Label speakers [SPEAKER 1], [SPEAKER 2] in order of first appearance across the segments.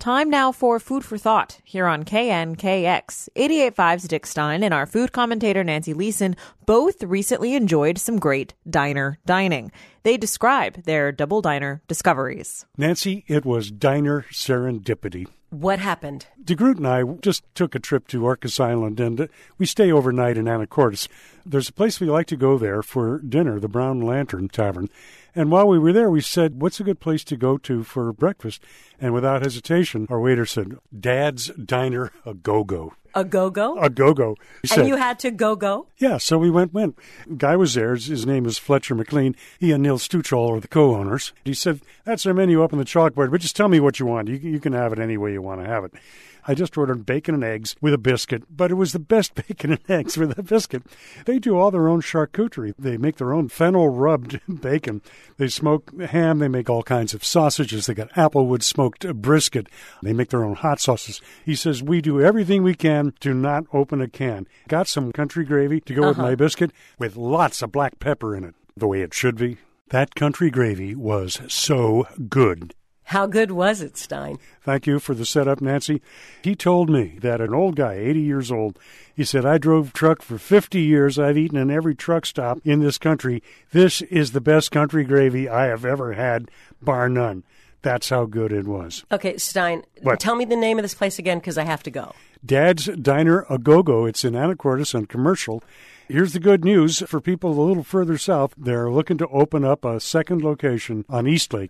[SPEAKER 1] Time now for Food for Thought here on KNKX. 88.5's Dick Stein and our food commentator Nancy Leeson both recently enjoyed some great diner dining. They describe their double diner discoveries.
[SPEAKER 2] Nancy, it was diner serendipity.
[SPEAKER 3] What happened?
[SPEAKER 2] DeGroot and I just took a trip to Orcas Island, and we stay overnight in Anacortes. There's a place we like to go there for dinner, the Brown Lantern Tavern. And while we were there, we said, what's a good place to go to for breakfast? And without hesitation, our waiter said, Dad's Diner A Go-Go.
[SPEAKER 3] A go-go?
[SPEAKER 2] A go-go.
[SPEAKER 3] And you had to go-go?
[SPEAKER 2] Yeah, so we went. Guy was there. His name is Fletcher McLean. He and Neil Stuchall are the co-owners. He said, that's our menu up on the chalkboard, but just tell me what you want. You can have it any way you want to have it. I just ordered bacon and eggs with a biscuit, but it was the best bacon and eggs with a biscuit. They do all their own charcuterie. They make their own fennel-rubbed bacon. They smoke ham. They make all kinds of sausages. They got applewood smoked brisket. They make their own hot sauces. He says, we do everything we can to not open a can. Got some country gravy to go with my biscuit with lots of black pepper in it, the way it should be. That country gravy was so good.
[SPEAKER 3] How good was it, Stein?
[SPEAKER 2] Thank you for the setup, Nancy. He told me that an old guy, 80 years old, he said, I drove truck for 50 years. I've eaten in every truck stop in this country. This is the best country gravy I have ever had, bar none. That's how good it was.
[SPEAKER 3] Okay, Stein, tell me the name of this place again, because I have to go.
[SPEAKER 2] Dad's Diner A Go-Go. It's in Anacortes on Commercial. Here's the good news for people a little further south. They're looking to open up a second location on Eastlake,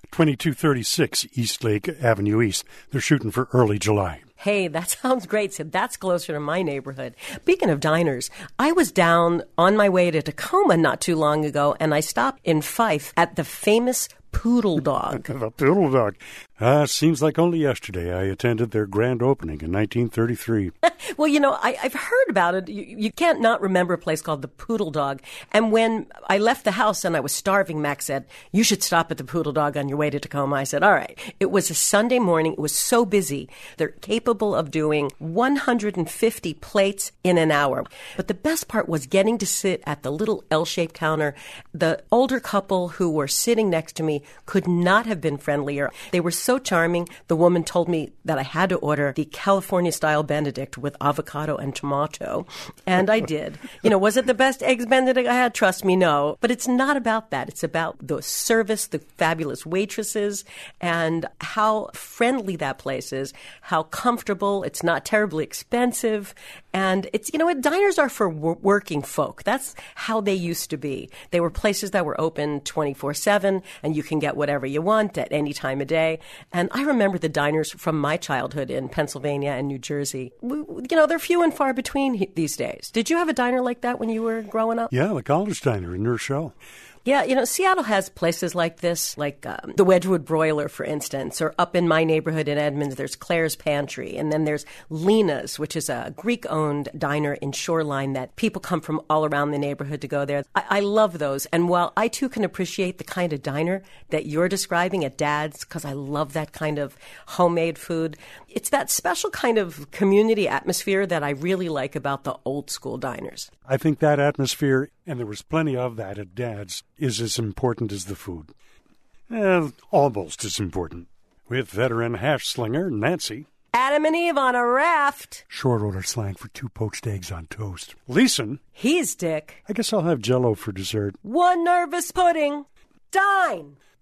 [SPEAKER 2] 2236 Eastlake Avenue East. They're shooting for early July.
[SPEAKER 3] Hey, that sounds great. So that's closer to my neighborhood. Speaking of diners, I was down on my way to Tacoma not too long ago, and I stopped in Fife at the famous Poodle Dog.
[SPEAKER 2] The Poodle Dog. Seems like only yesterday I attended their grand opening in 1933.
[SPEAKER 3] Well, you know, I've heard about it. You can't not remember a place called the Poodle Dog. And when I left the house and I was starving, Max said, you should stop at the Poodle Dog on your way to Tacoma. I said, all right. It was a Sunday morning. It was so busy. They're capable of doing 150 plates in an hour. But the best part was getting to sit at the little L-shaped counter. The older couple who were sitting next to me could not have been friendlier. They were so charming. The woman told me that I had to order the California-style Benedict with avocado and tomato, and I did. You know, was it the best eggs Benedict I had? Trust me, no. But it's not about that. It's about the service, the fabulous waitresses, and how friendly that place is, how comfortable. It's not terribly expensive, and it's, you know, diners are for working folk. That's how they used to be. They were places that were open 24/7, and you can get whatever you want at any time of day. And I remember the diners from my childhood in Pennsylvania and New Jersey. You know, they're few and far between these days. Did you have a diner like that when you were growing up?
[SPEAKER 2] Yeah, the College Diner in New Rochelle.
[SPEAKER 3] Yeah, you know, Seattle has places like this, like the Wedgwood Broiler, for instance, or up in my neighborhood in Edmonds, there's Claire's Pantry, and then there's Lena's, which is a Greek-owned diner in Shoreline that people come from all around the neighborhood to go there. I love those, and while I, too, can appreciate the kind of diner that you're describing at Dad's, because I love that kind of homemade food, it's that special kind of community atmosphere that I really like about the old-school diners.
[SPEAKER 2] I think that atmosphere, and there was plenty of that at Dad's, is as important as the food. Almost as important. With veteran hash slinger Nancy.
[SPEAKER 3] Adam and Eve on a raft.
[SPEAKER 2] Short order slang for 2 poached eggs on toast. Leeson.
[SPEAKER 3] He's Dick.
[SPEAKER 2] I guess I'll have Jell-O for dessert.
[SPEAKER 3] 1 nervous pudding. Dine.